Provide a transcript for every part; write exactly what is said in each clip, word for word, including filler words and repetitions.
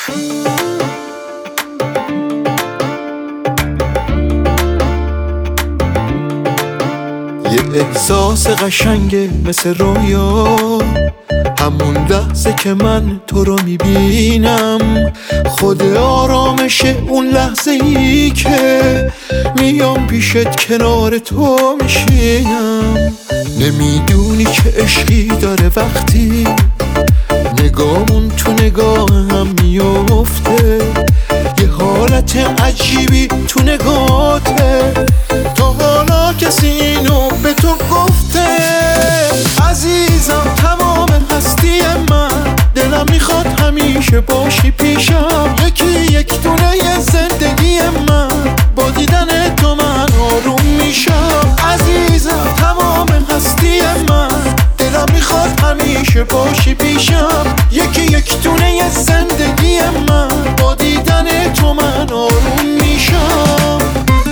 یه احساس قشنگه مثل رویا، همون لحظه که من تو رو میبینم. خود آرامشه اون لحظه ای که میام پیشت کنار تو میشینم. نمیدونی چه عشقی داره وقتی نگامون تو نگاه هم میفته. یه حالت عجیبی تو نگاته، تا حالا کسی اینو به تو گفته؟ عزیزم تمام هستی من، دلم میخواد همیشه باشی پیشم. یکی یک دونه ی زندگی من، با دیدن تو من آروم میشم. عزیزم تمام هستی من، دلم میخواد همیشه باشی پیشم. یکی یک دونه ی زندگی من، با دیدن تو من آروم میشم.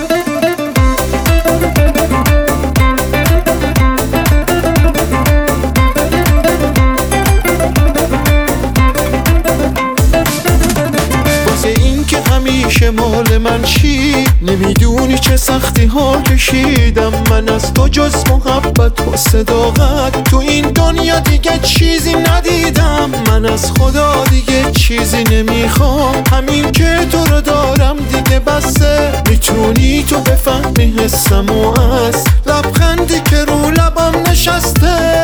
همیشه مال من چی؟ نمیدونی چه سختی ها کشیدم من از تو، جز محبت و صداقت تو این دنیا دیگه چیزی ندیدم. من از خدا دیگه چیزی نمیخوام، همین که تو رو دارم دیگه بسه. میتونی تو بفهمی حسم و از لبخندی که رو لبم نشسته.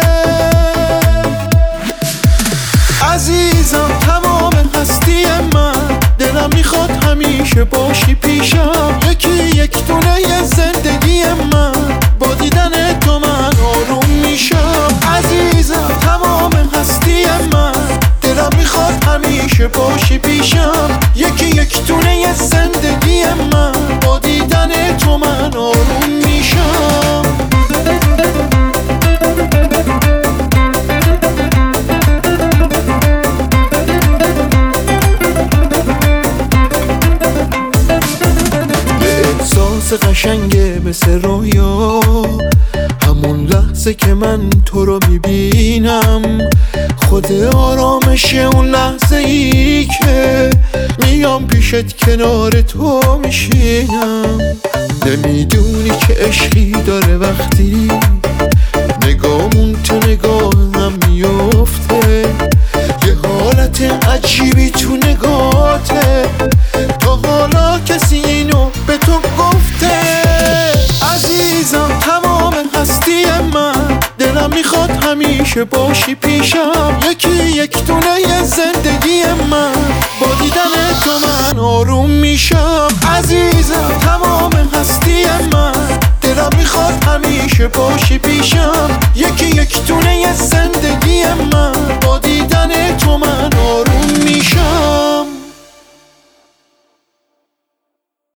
عزیزم تمام هستی من، دلم میخواد همیشه باشی پیشم. یکی یک دونه ی زندگی من، با دیدن تو من آروم میشم. عزیزم تمام هستی من، دلم میخواد همیشه باشی پیشم. یکی یک دونه ی زندگی من، با دیدن تو من آروم میشم. قشنگه مثل رویا، همون لحظه که من تو رو میبینم. خود آرامشه اون لحظه ای که میام پیشت کنار تو میشینم. نمیدونی چه عشقی داره وقتی نگامون تو نگاه هم میفته. یه حالت عجیبی تو نگاته، تا حالا کسی اینو به تو گفته؟ عزیزم تمام هستی من، دلم میخواد همیشه باشی پیشم. یکی یک دونه ی زندگی من، با دیدن تو من آروم میشم. عزیزم تمام هستی من، دلم میخواد همیشه باشی پیشم.